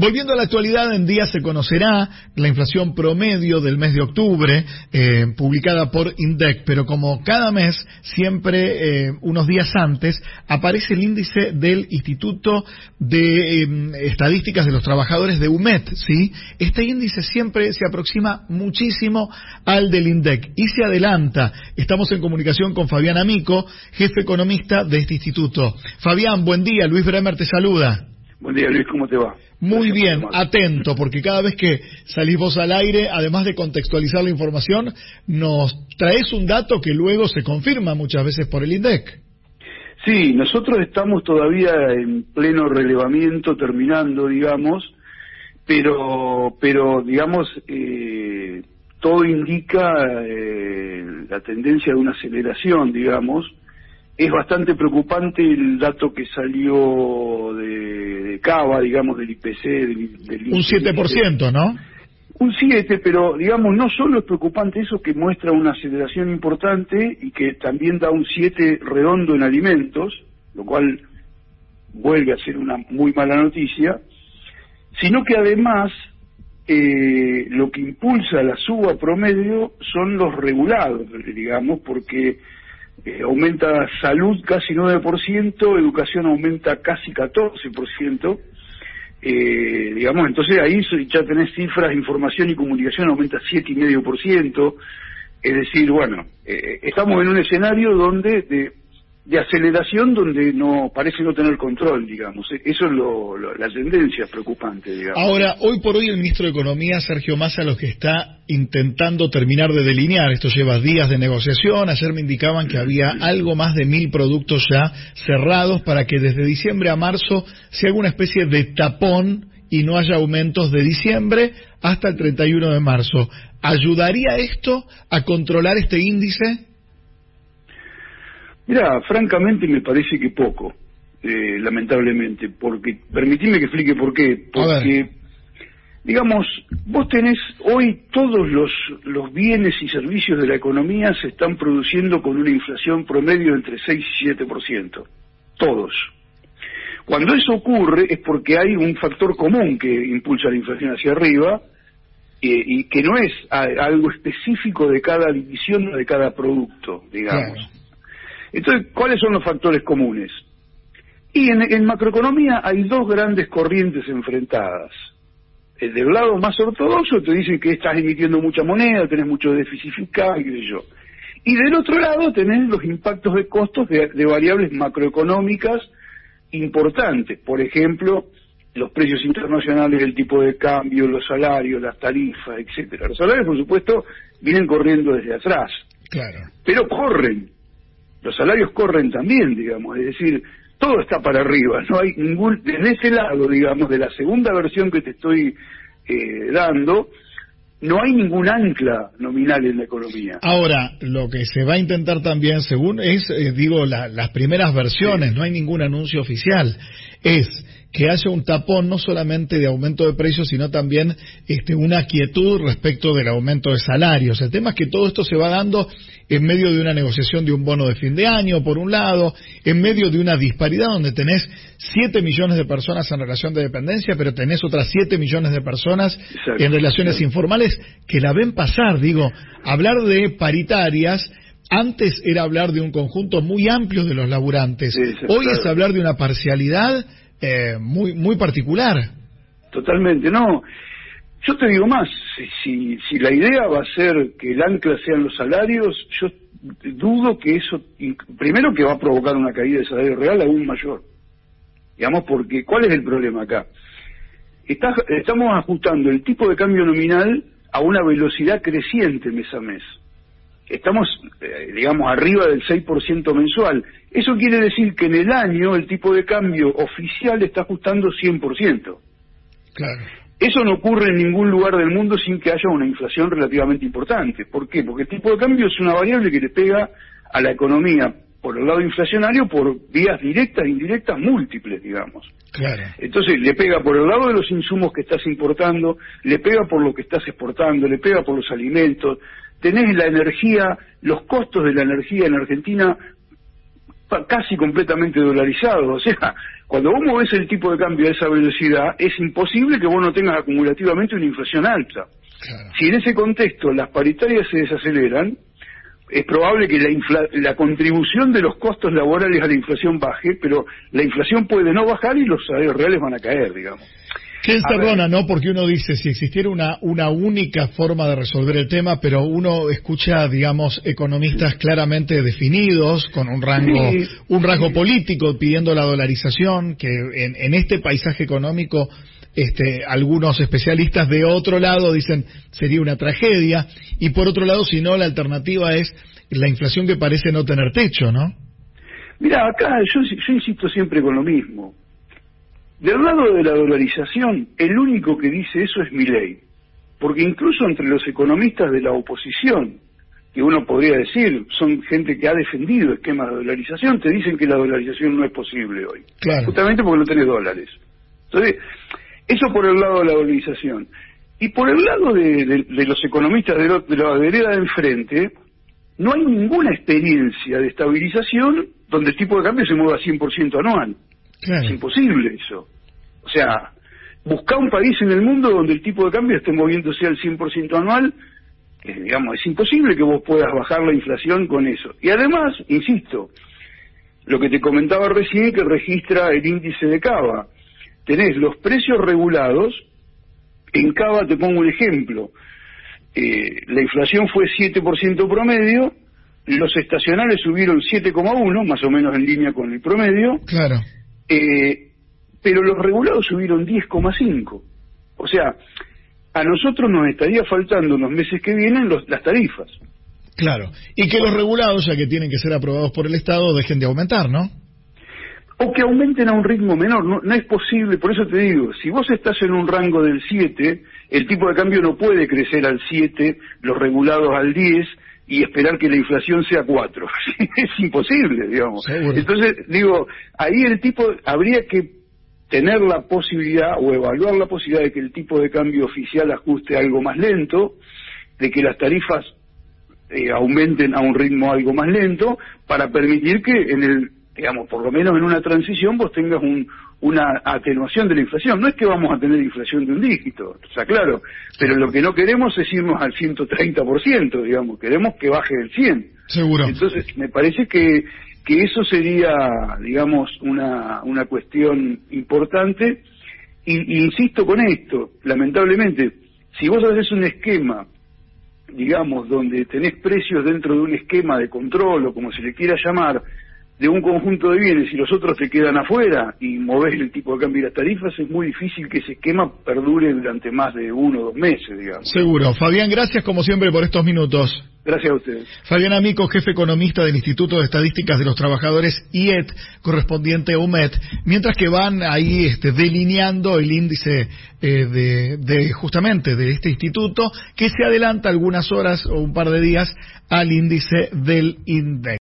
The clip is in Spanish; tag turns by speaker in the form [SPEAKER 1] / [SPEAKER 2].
[SPEAKER 1] Volviendo a la actualidad, en día se conocerá la inflación promedio del mes de octubre, publicada por INDEC, pero como cada mes, siempre unos días antes, aparece el índice del Instituto de Estadísticas de los Trabajadores de UMET, ¿sí? Este índice siempre se aproxima muchísimo al del INDEC y se adelanta. Estamos en comunicación con Fabián Amico, jefe economista de este instituto. Fabián, buen día, Luis Bremer te saluda.
[SPEAKER 2] Buen día, Luis, ¿cómo te va?
[SPEAKER 1] Muy bien, atento, porque cada vez que salís vos al aire, además de contextualizar la información, nos traes un dato que luego se confirma muchas veces por el INDEC.
[SPEAKER 2] Sí, nosotros estamos todavía en pleno relevamiento, terminando, digamos, pero digamos, todo indica la tendencia de una aceleración, digamos. Es bastante preocupante el dato que salió de Cava, digamos, del IPC.
[SPEAKER 1] Un 7%, ¿no?
[SPEAKER 2] Un 7%, pero, digamos, no solo es preocupante eso, que muestra una aceleración importante y que también da un 7 redondo en alimentos, lo cual vuelve a ser una muy mala noticia, sino que además lo que impulsa la suba promedio son los regulados, digamos, porque aumenta salud casi 9%, educación aumenta casi 14%, digamos, entonces ahí ya tenés cifras, información y comunicación aumenta 7,5%, es decir, bueno, estamos en un escenario donde de aceleración donde no parece no tener control, digamos. Eso es la tendencia preocupante, digamos.
[SPEAKER 1] Ahora, hoy por hoy el ministro de Economía, Sergio Massa, lo que está intentando terminar de delinear, esto lleva días de negociación, ayer me indicaban que había algo más de 1.000 productos ya cerrados para que desde diciembre a marzo se haga una especie de tapón y no haya aumentos de diciembre hasta el 31 de marzo. ¿Ayudaría esto a controlar este índice?
[SPEAKER 2] Mira, francamente me parece que poco, lamentablemente, porque, permitidme que explique por qué, porque, digamos, vos tenés hoy todos los bienes y servicios de la economía se están produciendo con una inflación promedio entre 6 y 7%, todos. Cuando eso ocurre es porque hay un factor común que impulsa la inflación hacia arriba, y que no es algo específico de cada división o de cada producto, digamos. Claro. Entonces, ¿cuáles son los factores comunes? Y en macroeconomía hay dos grandes corrientes enfrentadas. Del lado más ortodoxo te dicen que estás emitiendo mucha moneda, tenés mucho déficit fiscal, qué sé yo. Y del otro lado tenés los impactos de costos de variables macroeconómicas importantes. Por ejemplo, los precios internacionales, el tipo de cambio, los salarios, las tarifas, etcétera. Los salarios, por supuesto, vienen corriendo desde atrás.
[SPEAKER 1] Claro.
[SPEAKER 2] Pero corren. Los salarios corren también, digamos, es decir, todo está para arriba, no hay desde ese lado, digamos, de la segunda versión que te estoy dando, no hay ningún ancla nominal en la economía.
[SPEAKER 1] Ahora, lo que se va a intentar también, según las primeras versiones, sí, no hay ningún anuncio oficial, es que haya un tapón no solamente de aumento de precios, sino también una quietud respecto del aumento de salarios. El tema es que todo esto se va dando en medio de una negociación de un bono de fin de año, por un lado, en medio de una disparidad donde tenés 7 millones de personas en relación de dependencia, pero tenés otras 7 millones de personas en relaciones informales que la ven pasar. Digo, hablar de paritarias antes era hablar de un conjunto muy amplio de los laburantes. Sí, hoy es hablar de una parcialidad muy particular.
[SPEAKER 2] Totalmente, no. Yo te digo más, si la idea va a ser que el ancla sean los salarios, yo dudo que eso, primero que va a provocar una caída de salario real aún mayor. Digamos, porque ¿cuál es el problema acá? Estamos ajustando el tipo de cambio nominal a una velocidad creciente mes a mes. Estamos, digamos, arriba del 6% mensual. Eso quiere decir que en el año el tipo de cambio oficial está ajustando 100%.
[SPEAKER 1] Claro.
[SPEAKER 2] Eso no ocurre en ningún lugar del mundo sin que haya una inflación relativamente importante. ¿Por qué? Porque el tipo de cambio es una variable que le pega a la economía por el lado inflacionario por vías directas e indirectas múltiples, digamos.
[SPEAKER 1] Claro.
[SPEAKER 2] Entonces le pega por el lado de los insumos que estás importando, le pega por lo que estás exportando, le pega por los alimentos. Tenés la energía, los costos de la energía en Argentina casi completamente dolarizados. O sea, cuando vos movés el tipo de cambio a esa velocidad, es imposible que vos no tengas acumulativamente una inflación alta. Claro. Si en ese contexto las paritarias se desaceleran, es probable que la contribución de los costos laborales a la inflación baje, pero la inflación puede no bajar y los salarios reales van a caer, digamos.
[SPEAKER 1] Qué encerrona, ¿no? Porque uno dice, si existiera una única forma de resolver el tema, pero uno escucha, digamos, economistas claramente definidos, con un rango político, pidiendo la dolarización, que en este paisaje económico, algunos especialistas de otro lado dicen sería una tragedia, y por otro lado, si no, la alternativa es la inflación que parece no tener techo, ¿no?
[SPEAKER 2] Mira, acá yo insisto siempre con lo mismo. Del lado de la dolarización, el único que dice eso es Milei, porque incluso entre los economistas de la oposición, que uno podría decir, son gente que ha defendido esquemas de dolarización, te dicen que la dolarización no es posible hoy, claro, justamente porque no tenés dólares. Entonces, eso por el lado de la dolarización. Y por el lado de los economistas de la vereda de enfrente, no hay ninguna experiencia de estabilización donde el tipo de cambio se mueva 100% anual. Claro. Es imposible eso. O sea, buscar un país en el mundo donde el tipo de cambio esté moviéndose al 100% anual, digamos, es imposible que vos puedas bajar la inflación con eso. Y además, insisto, lo que te comentaba recién que registra el índice de Cava. Tenés los precios regulados, en Cava te pongo un ejemplo, la inflación fue 7% promedio, los estacionales subieron 7,1, más o menos en línea con el promedio.
[SPEAKER 1] Claro.
[SPEAKER 2] Pero los regulados subieron 10,5. O sea, a nosotros nos estaría faltando en los meses que vienen las tarifas.
[SPEAKER 1] Claro, y que los regulados, ya que tienen que ser aprobados por el Estado, dejen de aumentar, ¿no?
[SPEAKER 2] O que aumenten a un ritmo menor, no es posible, por eso te digo, si vos estás en un rango del 7, el tipo de cambio no puede crecer al 7, los regulados al 10, y esperar que la inflación sea 4. Es imposible, digamos. Seguro. Entonces, digo, ahí habría que tener la posibilidad o evaluar la posibilidad de que el tipo de cambio oficial ajuste algo más lento, de que las tarifas aumenten a un ritmo algo más lento, para permitir que digamos, por lo menos en una transición vos tengas una atenuación de la inflación. No es que vamos a tener inflación de un dígito, está claro, pero lo que no queremos es irnos al 130%, digamos, queremos que baje del 100%.
[SPEAKER 1] Seguro.
[SPEAKER 2] Entonces, me parece que eso sería, digamos, una cuestión importante, y insisto con esto, lamentablemente, si vos haces un esquema, digamos, donde tenés precios dentro de un esquema de control, o como se le quiera llamar, de un conjunto de bienes y los otros te quedan afuera y movés el tipo de cambio y las tarifas, es muy difícil que ese esquema perdure durante más de 1 o 2 meses, digamos.
[SPEAKER 1] Seguro. Fabián, gracias como siempre por estos minutos.
[SPEAKER 2] Gracias a ustedes.
[SPEAKER 1] Fabián Amico, jefe economista del Instituto de Estadísticas de los Trabajadores IET, correspondiente a UMET, mientras que van ahí delineando el índice justamente de este instituto, que se adelanta algunas horas o un par de días al índice del INDEC.